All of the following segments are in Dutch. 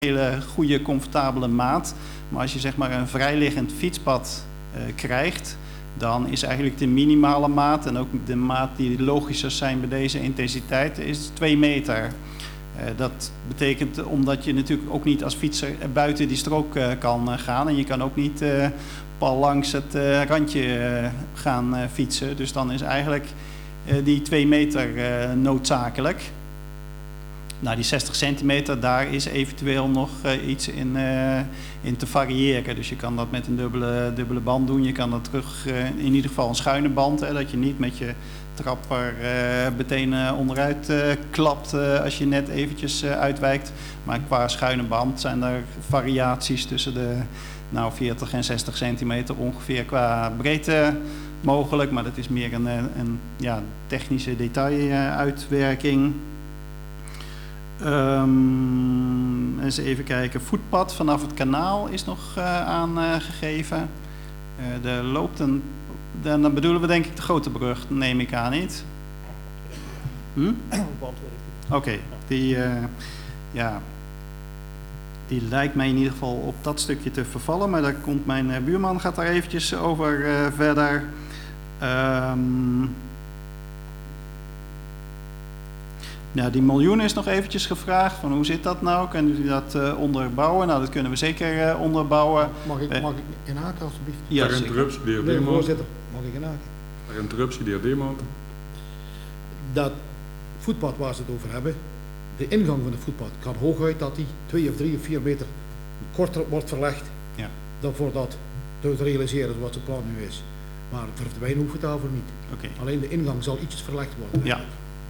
hele goede, comfortabele maat. Maar als je zeg maar een vrijliggend fietspad krijgt, dan is eigenlijk de minimale maat en ook de maat die logischer zijn bij deze intensiteit, is 2 meter. Dat betekent omdat je natuurlijk ook niet als fietser buiten die strook kan gaan en je kan ook niet pal langs het randje gaan fietsen. Dus dan is eigenlijk die 2 meter noodzakelijk. Nou, die 60 centimeter, daar is eventueel nog iets in te variëren. Dus je kan dat met een dubbele band doen. Je kan dat terug, in ieder geval een schuine band, dat je niet met je trapper meteen onderuit klapt als je net eventjes uitwijkt. Maar qua schuine band zijn er variaties tussen de 40 en 60 centimeter ongeveer qua breedte mogelijk. Maar dat is meer een technische detailuitwerking. Eens even kijken. Voetpad vanaf het kanaal is nog aangegeven. Er loopt dan bedoelen we denk ik de grote brug, neem ik aan niet. Oké, die lijkt mij in ieder geval op dat stukje te vervallen, maar daar komt mijn buurman, gaat daar eventjes over verder. Ja, die miljoen is nog eventjes gevraagd, van hoe zit dat nou? Kunnen jullie dat onderbouwen? Nou, dat kunnen we zeker onderbouwen. Mag ik inhaken alsjeblieft? Ja, ter interruptie, de heer Nee, Deeman. voorzitter, mag ik inhaken? Ter interruptie, de heer Deeman. Dat voetpad waar ze het over hebben, de ingang van het voetpad kan hooguit dat die 2 of 3 of 4 meter korter wordt verlegd. Ja. Dan voor dat te realiseren zoals het plan nu is. Maar verdwijnen hoeft het daarvoor niet. Oké. Alleen de ingang zal ietsjes verlegd worden. Ja.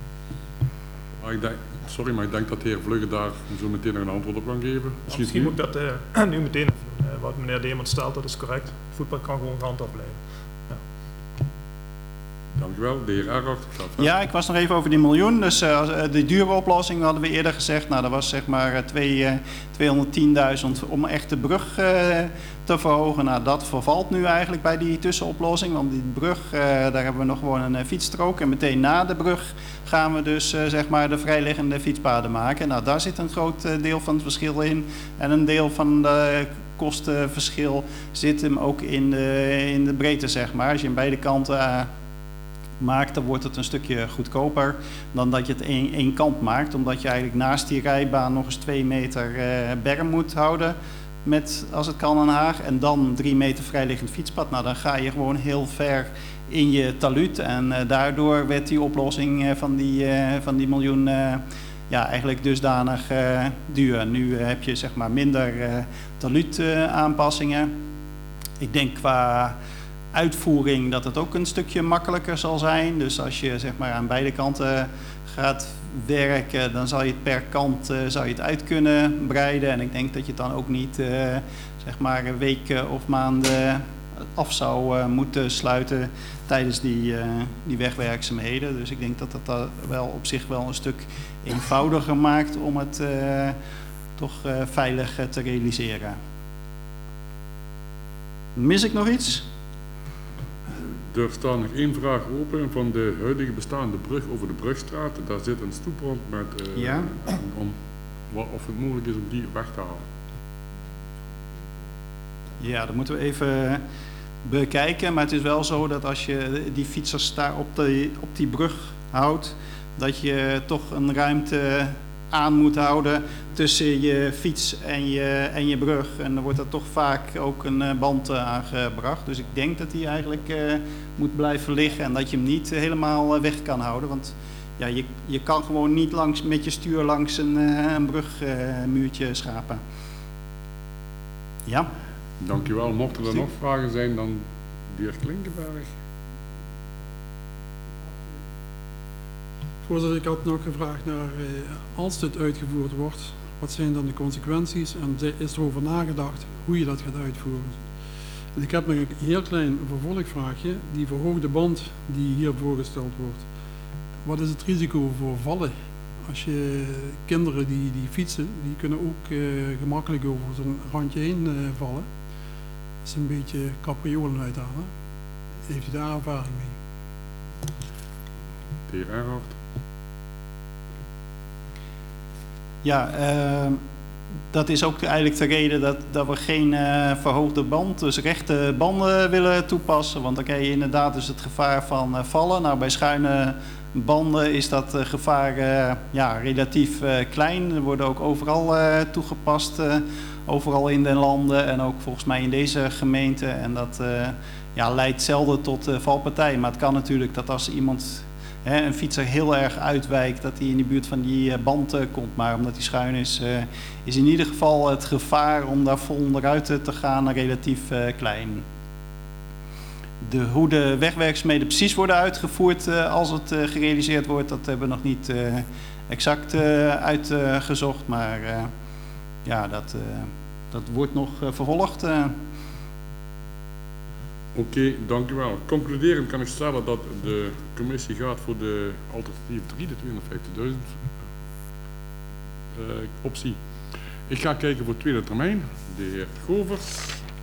Maar ik denk dat de heer Vlugge daar zo meteen nog een antwoord op kan geven. Misschien moet ik dat nu meteen even. Wat meneer Deemans stelt, dat is correct. Het voetbal kan gewoon gehandhaafd blijven. Ja. Dank u wel. De heer Erhard. Ja, ik was nog even over die miljoen. Dus de dure oplossing hadden we eerder gezegd. Nou, dat was zeg maar 210.000 om echt de brug te verhogen. Nou, dat vervalt nu eigenlijk bij die tussenoplossing. Want die brug, daar hebben we nog gewoon een fietsstrook. En meteen na de brug gaan we dus zeg maar de vrijliggende fietspaden maken. Nou, daar zit een groot deel van het verschil in. En een deel van de kostenverschil zit hem ook in de breedte, zeg maar. Als je aan beide kanten maakt, dan wordt het een stukje goedkoper dan dat je het één kant maakt. Omdat je eigenlijk naast die rijbaan nog eens 2 meter berm moet houden. Met, als het kan, een haag. En dan 3 meter vrijliggend fietspad. Nou, dan ga je gewoon heel ver in je taluut. En daardoor werd die oplossing van die miljoen eigenlijk dusdanig duur. Nu heb je zeg maar minder taluut aanpassingen. Ik denk qua uitvoering dat het ook een stukje makkelijker zal zijn. Dus als je zeg maar aan beide kanten gaat werken, dan zal je het per kant zou je het uit kunnen breiden. En ik denk dat je het dan ook niet zeg maar weken of maanden af zou moeten sluiten tijdens die wegwerkzaamheden. Dus ik denk dat dat wel op zich wel een stuk eenvoudiger maakt om het toch veilig te realiseren. Mis ik nog iets? Er staat nog 1 vraag open van de huidige bestaande brug over de Brugstraat. Daar zit een stoeprand met of het mogelijk is om die weg te halen. Ja, dat moeten we even bekijken. Maar het is wel zo dat als je die fietsers daar op die brug houdt, dat je toch een ruimte aan moet houden tussen je fiets en je brug. En dan wordt er toch vaak ook een band aangebracht. Dus ik denk dat die eigenlijk moet blijven liggen en dat je hem niet helemaal weg kan houden. Want ja, je kan gewoon niet met je stuur langs een brugmuurtje schapen. Ja. Dank u wel. Mochten er nog vragen zijn, dan de heer Klinkenberg. Voorzitter, ik had nog gevraagd naar als dit uitgevoerd wordt, wat zijn dan de consequenties en is er over nagedacht hoe je dat gaat uitvoeren? En ik heb nog een heel klein vervolgvraagje, die verhoogde band die hier voorgesteld wordt. Wat is het risico voor vallen? Als je kinderen die fietsen, die kunnen ook gemakkelijk over zo'n randje heen vallen. Dat is een beetje capriolen uithalen. Heeft u daar ervaring mee? De heer Erhard. Ja, dat is ook eigenlijk de reden dat we geen verhoogde band, dus rechte banden willen toepassen. Want dan krijg je inderdaad dus het gevaar van vallen. Nou, bij schuine banden is dat gevaar relatief klein. Er worden ook overal toegepast, overal in de landen en ook volgens mij in deze gemeente. En dat leidt zelden tot valpartij. Maar het kan natuurlijk dat als iemand, een fietser, heel erg uitwijkt, dat hij in de buurt van die band komt. Maar omdat hij schuin is in ieder geval het gevaar om daar vol onderuit te gaan relatief klein. Hoe de wegwerkzaamheden precies worden uitgevoerd als het gerealiseerd wordt, dat hebben we nog niet exact uitgezocht. Maar dat wordt nog vervolgd. Oké, dank u wel. Concluderend kan ik stellen dat de commissie gaat voor de alternatief 3, de 250.000 optie. Ik ga kijken voor tweede termijn. De heer Govers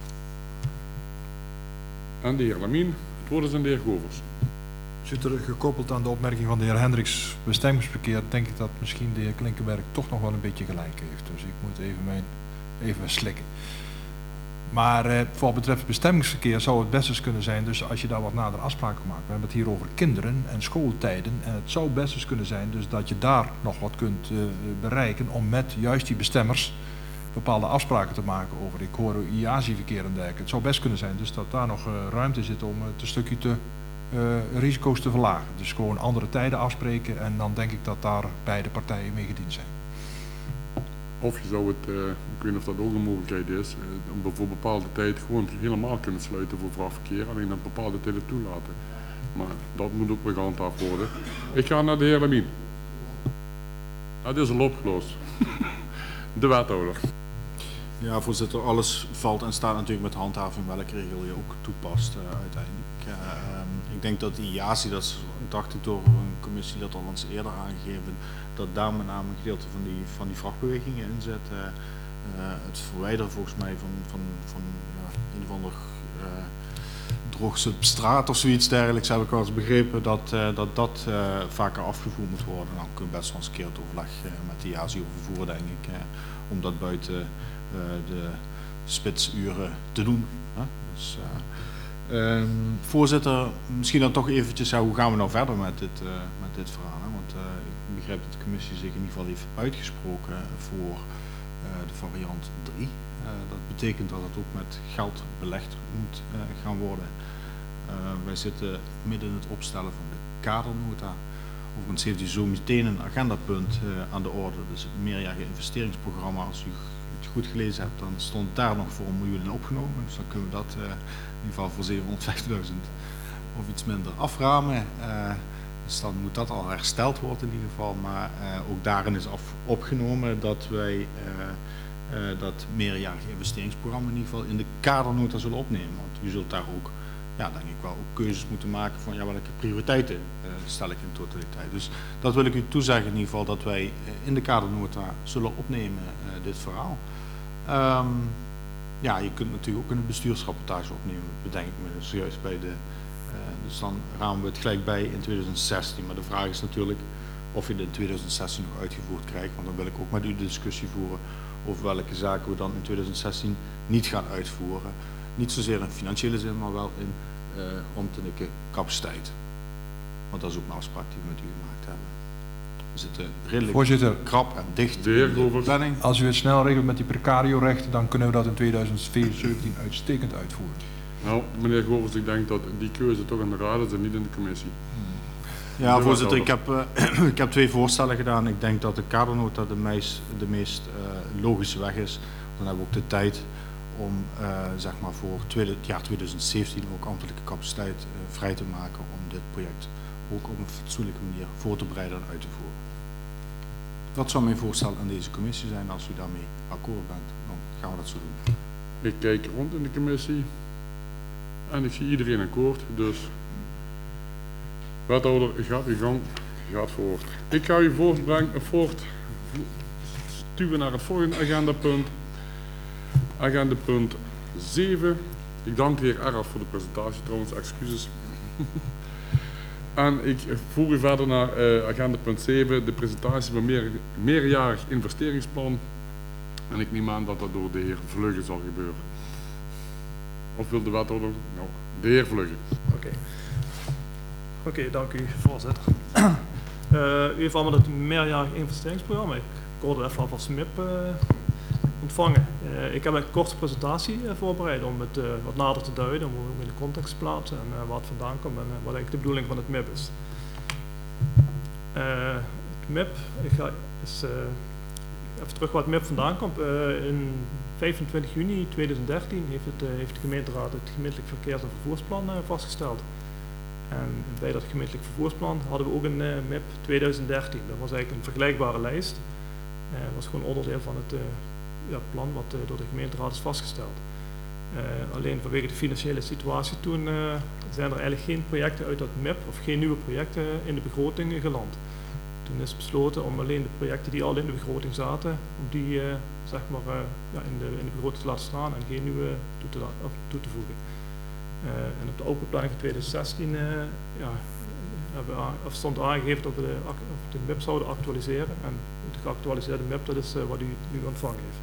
en de heer Lamien. Het woord is aan de heer Govers. Zit er gekoppeld aan de opmerking van de heer Hendricks bestemmingsverkeer, denk ik dat misschien de heer Klinkenberg toch nog wel een beetje gelijk heeft. Dus ik moet even slikken. Maar voor wat betreft bestemmingsverkeer zou het best eens kunnen zijn, dus als je daar wat nader afspraken maakt. We hebben het hier over kinderen en schooltijden en het zou best eens kunnen zijn dus dat je daar nog wat kunt bereiken om met juist die bestemmers bepaalde afspraken te maken over, ik hoor IASI-verkeer en dergelijke. Het zou best kunnen zijn dus dat daar nog ruimte zit om het een stukje risico's te verlagen. Dus gewoon andere tijden afspreken en dan denk ik dat daar beide partijen mee gediend zijn. Of je zou het, ik weet niet of dat ook een mogelijkheid is, voor bepaalde tijd gewoon helemaal kunnen sluiten voor vrachtverkeer, alleen dat bepaalde tijden toelaten. Maar dat moet ook weer gehandhaafd worden. Ik ga naar de heer Lamien. Het is al opgelost. De wethouder. Ja, voorzitter, alles valt en staat natuurlijk met handhaving welke regel je ook toepast uiteindelijk. Ik denk dat die IASI, dat is, dacht ik door een commissie dat al eens eerder aangegeven, dat daar met name een gedeelte van die vrachtbewegingen in zit. Het verwijderen volgens mij van een of ander droogsubstraat of zoiets dergelijks heb ik wel eens begrepen dat vaker afgevoerd moet worden. Dan kun je best wel eens een keer het overleg met de IASI overvoeren, denk ik, om dat buiten de spitsuren te doen. Dus, voorzitter, misschien dan toch eventjes, hoe gaan we nou verder met dit verhaal? Hè? Want ik begrijp dat de commissie zich in ieder geval heeft uitgesproken voor de variant 3. Dat betekent dat het ook met geld belegd moet gaan worden. Wij zitten midden in het opstellen van de kadernota. Overigens heeft u zo meteen een agendapunt aan de orde, dus het meerjarige investeringsprogramma. Als u het goed gelezen hebt, dan stond daar nog voor 1 miljoen in opgenomen. Dus dan kunnen we dat in ieder geval voor 750.000 of iets minder aframen. Dus dan moet dat al hersteld worden in ieder geval. Maar ook daarin is opgenomen dat wij dat meerjarige investeringsprogramma in ieder geval in de kadernota zullen opnemen. Want u zult daar ook, denk ik wel, ook keuzes moeten maken van welke prioriteiten stel ik in totaliteit. Dus dat wil ik u toezeggen in ieder geval dat wij in de kadernota zullen opnemen dit verhaal. Je kunt natuurlijk ook een bestuursrapportage opnemen, bedenk ik me dus juist bij dus dan ramen we het gelijk bij in 2016. Maar de vraag is natuurlijk of je het in 2016 nog uitgevoerd krijgt, want dan wil ik ook met u de discussie voeren over welke zaken we dan in 2016 niet gaan uitvoeren. Niet zozeer in financiële zin, maar wel in ambtelijke capaciteit. Want dat is ook een afspraak die we met u gemaakt hebben. We zitten redelijk Voorzitter, krap en dicht de heer in de Govers. planning. als u het snel regelt met die precario-rechten, dan kunnen we dat in 2017 uitstekend uitvoeren. Nou, meneer Govers, ik denk dat die keuze toch in de raad is en niet in de commissie. Ja, voorzitter, ik heb 2 voorstellen gedaan. Ik denk dat de kadernota de meest logische weg is. Dan hebben we ook de tijd om zeg maar voor het jaar 2017 ook ambtelijke capaciteit vrij te maken om dit project ook op een fatsoenlijke manier voor te bereiden en uit te voeren. Dat zou mijn voorstel aan deze commissie zijn. Als u daarmee akkoord bent, dan gaan we dat zo doen. Ik kijk rond in de commissie en ik zie iedereen akkoord, dus wethouder, gaat uw gang, gaat voort. Ik ga u sturen naar het volgende agendapunt. Agendapunt 7. Ik dank de heer Eraf voor de presentatie, trouwens, excuses. En ik voer u verder naar agendapunt 7, de presentatie van meerjarig investeringsplan En ik neem aan dat dat door de heer Vlugge zal gebeuren. Of wil de wethouder? Nou, de heer Vlugge. Oké, dank u, voorzitter. U heeft allemaal het meerjarig investeringsprogramma. Ik hoorde even alvast MIP ontvangen. Ik heb een korte presentatie voorbereid om het wat nader te duiden, om in de context te plaatsen en waar het vandaan komt en wat eigenlijk de bedoeling van het MIP is. Het MIP, ik ga eens even terug waar het MIP vandaan komt. In 25 juni 2013 heeft de gemeenteraad het gemeentelijk verkeers- en vervoersplan vastgesteld. En bij dat gemeentelijk vervoersplan hadden we ook een MIP 2013. Dat was eigenlijk een vergelijkbare lijst. Dat was gewoon onderdeel van het plan wat door de gemeenteraad is vastgesteld. Alleen vanwege de financiële situatie toen zijn er eigenlijk geen projecten uit dat MIP of geen nieuwe projecten in de begroting geland. Toen is besloten om alleen de projecten die al in de begroting zaten, om die zeg maar, in de begroting te laten staan en geen nieuwe toe te voegen. En op de open planning van 2016 stond aangegeven dat we de MIP zouden actualiseren. En de geactualiseerde MIP, dat is wat u nu ontvangen heeft.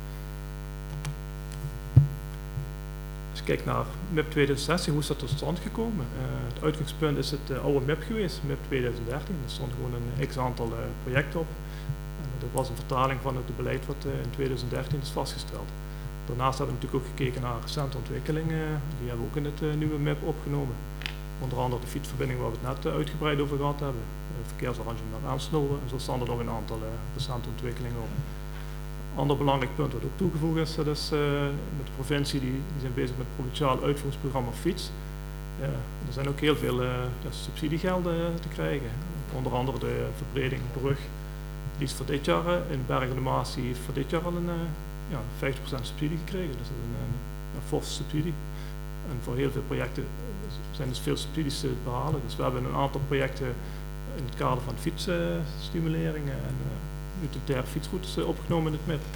Als je kijkt naar MIP 2016, hoe is dat tot stand gekomen? Het uitgangspunt is het oude MIP geweest, MIP 2013. Er stond gewoon een x-aantal projecten op. En dat was een vertaling van het beleid wat in 2013 is vastgesteld. Daarnaast hebben we natuurlijk ook gekeken naar recente ontwikkelingen. Die hebben we ook in het nieuwe MIP opgenomen. Onder andere de fietsverbinding waar we het net uitgebreid over gehad hebben. Verkeersarrangement naar Aansnolde. En zo staan er nog een aantal recente ontwikkelingen op. Een ander belangrijk punt wat ook toegevoegd is, dat is met de provincie, die zijn bezig met het provinciaal uitvoeringsprogramma Fiets. Er zijn ook heel veel subsidiegelden te krijgen. Onder andere de verbreding brug. Die is voor dit jaar in Bergen de Maas, die heeft voor dit jaar al een 50% subsidie gekregen. Dus dat is een forse subsidie. En voor heel veel projecten zijn dus veel subsidies te behalen. Dus we hebben een aantal projecten in het kader van fietsstimuleringen en utilitaire fietsroutes opgenomen in het MIP.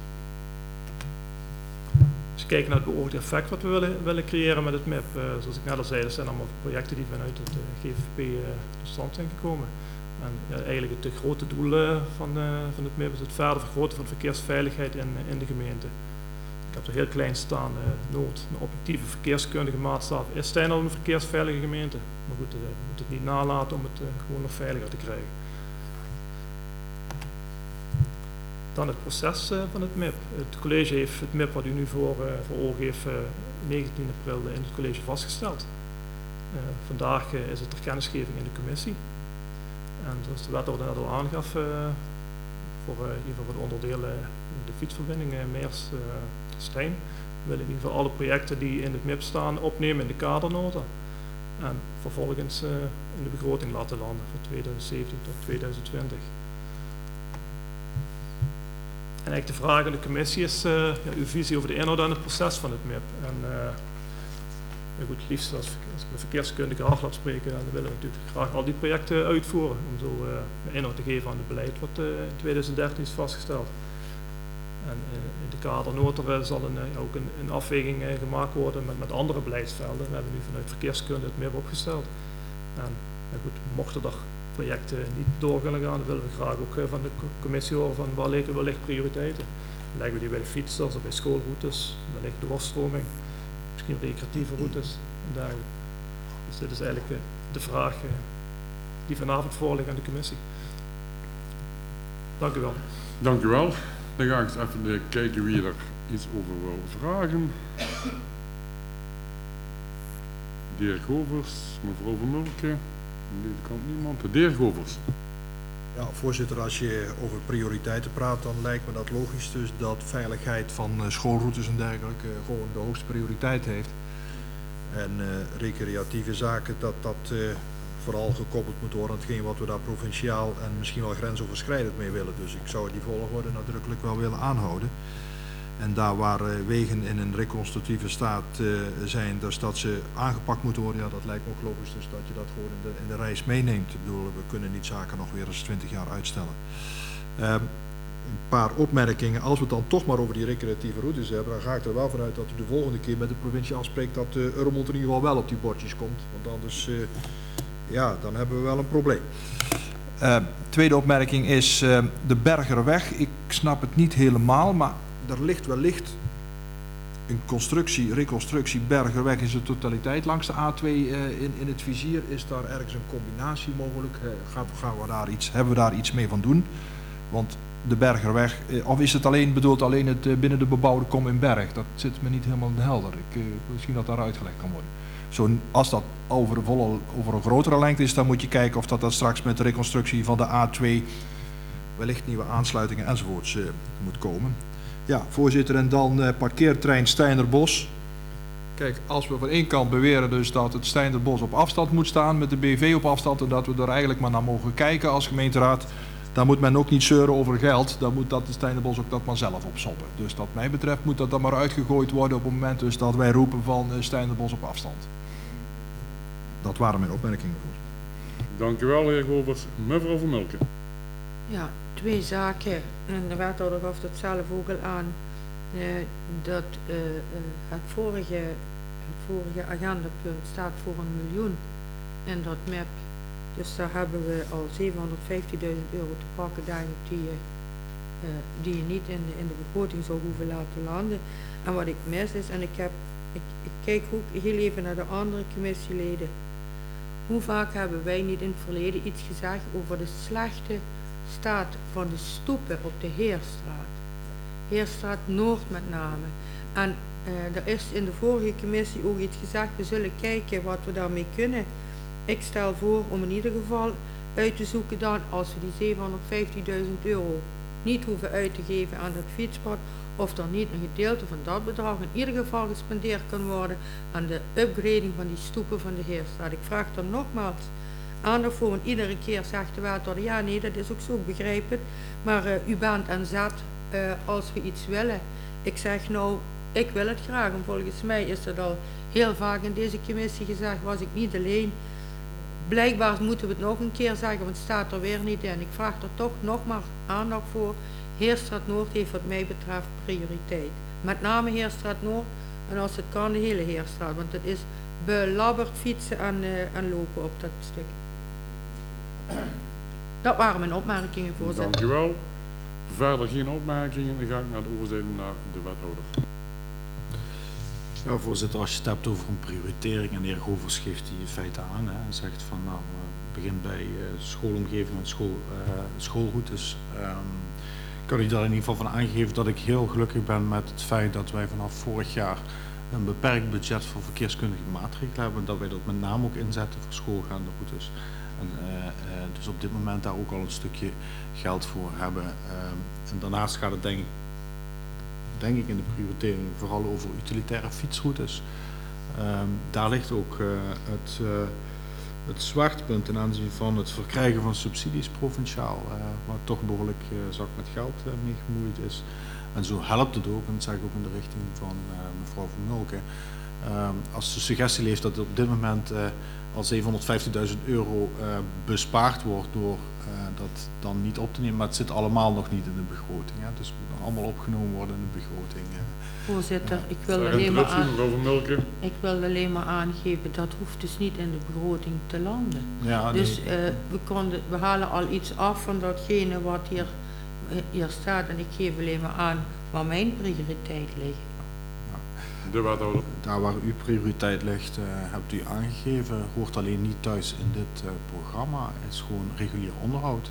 Als je kijkt naar het beoogde effect wat we willen creëren met het MIP, zoals ik net al zei, dat zijn allemaal projecten die vanuit het GVP tot stand zijn gekomen. En eigenlijk het grote doel van het MIP is het verder vergroten van de verkeersveiligheid in de gemeente. Ik heb er heel klein staan, nood een objectieve verkeerskundige maatstaf. Is Stijn al een verkeersveilige gemeente? Maar goed, we moeten het niet nalaten om het gewoon nog veiliger te krijgen. Dan het proces van het MIP. Het college heeft het MIP wat u nu voor ogen heeft 19 april in het college vastgesteld. Vandaag is het ter kennisgeving in de commissie. En zoals de wethouder net al aangaf, voor de onderdelen de fietsverbinding Meers-Stijn, we willen in ieder geval alle projecten die in het MIP staan opnemen in de kadernota. En vervolgens in de begroting laten landen van 2017 tot 2020. En eigenlijk de vraag aan de commissie is uw visie over de inhoud en het proces van het MIP. En goed, liefst als ik de verkeerskundige af laat spreken, dan willen we natuurlijk graag al die projecten uitvoeren. Om zo inhoud te geven aan het beleid wat in 2013 is vastgesteld. En in de kadernota zal ook een afweging gemaakt worden met andere beleidsvelden. We hebben nu vanuit verkeerskunde het MIP opgesteld. En goed, mochten er projecten niet door willen gaan, dan willen we graag ook van de commissie horen van waar liggen wellicht prioriteiten. Leggen we die bij de fietsers of bij schoolroutes, wellicht doorstroming, misschien recreatieve routes en dergelijke. Dus dit is eigenlijk de vraag die vanavond voorligt aan de commissie. Dank u wel. Dank u wel. Dan ga ik eens even kijken wie er iets over wil vragen. De heer Govers, mevrouw Van Mulke. Aan deze kant niemand. De heer Govers. Ja, voorzitter, als je over prioriteiten praat, dan lijkt me dat logisch dus dat veiligheid van schoolroutes en dergelijke gewoon de hoogste prioriteit heeft. En recreatieve zaken, dat vooral gekoppeld moet worden aan hetgeen wat we daar provinciaal en misschien wel grensoverschrijdend mee willen. Dus ik zou die volgorde nadrukkelijk wel willen aanhouden. En daar waar wegen in een reconstructieve staat zijn, dus dat ze aangepakt moeten worden, ja, dat lijkt me ook logisch, dus dat je dat gewoon in de reis meeneemt. Ik bedoel, we kunnen niet zaken nog weer eens 20 jaar uitstellen. Een paar opmerkingen. Als we het dan toch maar over die recreatieve routes hebben, dan ga ik er wel vanuit dat u de volgende keer met de provincie afspreekt dat Euromond in ieder geval wel op die bordjes komt. Want anders, ja, dan hebben we wel een probleem. Tweede opmerking is de Bergerweg. Ik snap het niet helemaal, maar er ligt wellicht een reconstructie Bergerweg in zijn totaliteit langs de A2 in het vizier. Is daar ergens een combinatie mogelijk? Hebben we daar iets mee van doen? Want de Bergerweg, of is het bedoeld alleen het binnen de bebouwde kom in Berg? Dat zit me niet helemaal helder. Misschien dat daar uitgelegd kan worden. Als dat over een grotere lengte is, dan moet je kijken of dat straks met de reconstructie van de A2 wellicht nieuwe aansluitingen enzovoorts moet komen. Ja, voorzitter, en dan parkeerterrein Steinerbos. Kijk, als we van één kant beweren dus dat het Steinerbos op afstand moet staan met de BV op afstand en dat we er eigenlijk maar naar mogen kijken als gemeenteraad, dan moet men ook niet zeuren over geld. Dan moet dat de Steinerbos ook dat maar zelf opsoppen. Dus wat mij betreft moet dat dan maar uitgegooid worden op het moment dus dat wij roepen van Steinerbos op afstand. Dat waren mijn opmerkingen. Dank u wel, heer Govers. Mevrouw Vermulken. Ja, 2 zaken. En de wethouder gaf het zelf ook al aan. Dat het vorige agendapunt staat voor 1 miljoen. En dat MEP, dus daar hebben we al 750.000 euro te pakken, denk ik, die je niet in de begroting zou hoeven laten landen. En wat ik mis is, en ik kijk ook heel even naar de andere commissieleden. Hoe vaak hebben wij niet in het verleden iets gezegd over de slechte staat van de stoepen op de Heerstraat? Heerstraat Noord met name. En er is in de vorige commissie ook iets gezegd, we zullen kijken wat we daarmee kunnen. Ik stel voor om in ieder geval uit te zoeken dan, als we die 750.000 euro niet hoeven uit te geven aan het fietspad, of er niet een gedeelte van dat bedrag in ieder geval gespendeerd kan worden aan de upgrading van die stoepen van de Heerstraat. Ik vraag er nogmaals aandacht voor, en iedere keer zegt de wethouder, ja nee, dat is ook zo, ik begrijp het, maar u bent aan zet als we iets willen. Ik zeg nou, ik wil het graag, en volgens mij is dat al heel vaak in deze commissie gezegd, was ik niet alleen. Blijkbaar moeten we het nog een keer zeggen, want het staat er weer niet in. Ik vraag er toch nog maar aandacht voor. Heerstraat Noord heeft wat mij betreft prioriteit. Met name Heerstraat Noord, en als het kan de hele Heerstraat, want het is belabberd fietsen en lopen op dat stuk. Dat waren mijn opmerkingen, voorzitter. Dank u wel. Verder geen opmerkingen, dan ga ik naar de oorzaken naar de wethouder. Ja, voorzitter, als je het hebt over een prioritering, en de heer Govers geeft die in feite aan, hè, en zegt van nou, begin bij schoolomgeving en schoolroutes. Kan ik daar in ieder geval van aangeven dat ik heel gelukkig ben met het feit dat wij vanaf vorig jaar een beperkt budget voor verkeerskundige maatregelen hebben. Dat wij dat met name ook inzetten voor schoolgaande routes. En, dus op dit moment daar ook al een stukje geld voor hebben. En daarnaast gaat het denk ik in de prioritering vooral over utilitaire fietsroutes. Daar ligt ook het zwaartepunt ten aanzien van het verkrijgen van subsidies provinciaal, waar toch behoorlijk zak met geld mee gemoeid is. En zo helpt het ook, en dat zeg ik ook in de richting van mevrouw Vermulken, als de suggestie leeft dat op dit moment al 750.000 euro bespaard wordt door dat dan niet op te nemen, maar het zit allemaal nog niet in de begroting. Hè? Dus het moet allemaal opgenomen worden in de begroting. Voorzitter, ik wil alleen maar aangeven, dat hoeft dus niet in de begroting te landen. Ja, dus we halen al iets af van datgene wat hier staat, en ik geef alleen maar aan waar mijn prioriteit ligt. De wethouder. Daar waar uw prioriteit ligt, hebt u aangegeven, hoort alleen niet thuis in dit programma. Het is gewoon regulier onderhoud.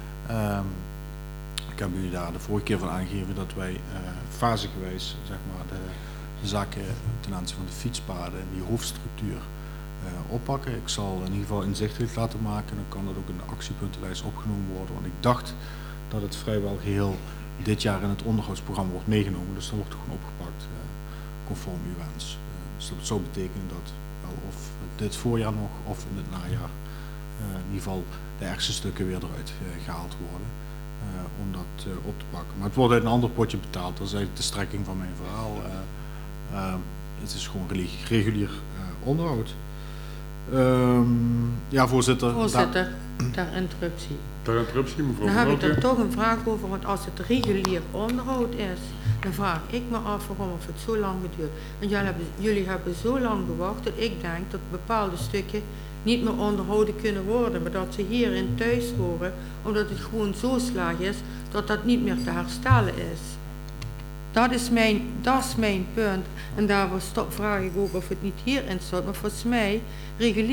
Ik heb u daar de vorige keer van aangegeven dat wij fasegewijs zeg maar, de zaken ten aanzien van de fietspaden en die hoofdstructuur oppakken. Ik zal in ieder geval inzichtelijk laten maken, dan kan dat ook in de actiepuntenlijst opgenomen worden. Want ik dacht dat het vrijwel geheel dit jaar in het onderhoudsprogramma wordt meegenomen, dus dan wordt het gewoon opgepakt. Conform uw wens. Dus dat zou betekenen dat wel of dit voorjaar nog of in het najaar in ieder geval de ergste stukken weer eruit gehaald worden om dat op te pakken. Maar het wordt uit een ander potje betaald. Dat is eigenlijk de strekking van mijn verhaal. Het is gewoon regulier onderhoud. Ja, voorzitter. Voorzitter, ter interruptie. Ter interruptie, mevrouw. Dan heb ik er toch een vraag over, want als het regulier onderhoud is, dan vraag ik me af waarom of het zo lang geduurd. Want jullie hebben zo lang gewacht dat ik denk dat bepaalde stukken niet meer onderhouden kunnen worden, maar dat ze hierin thuis horen, omdat het gewoon zo slecht is dat dat niet meer te herstellen is. Dat is mijn punt. En daar vraag ik ook of het niet hierin staat. Maar volgens mij, reguliere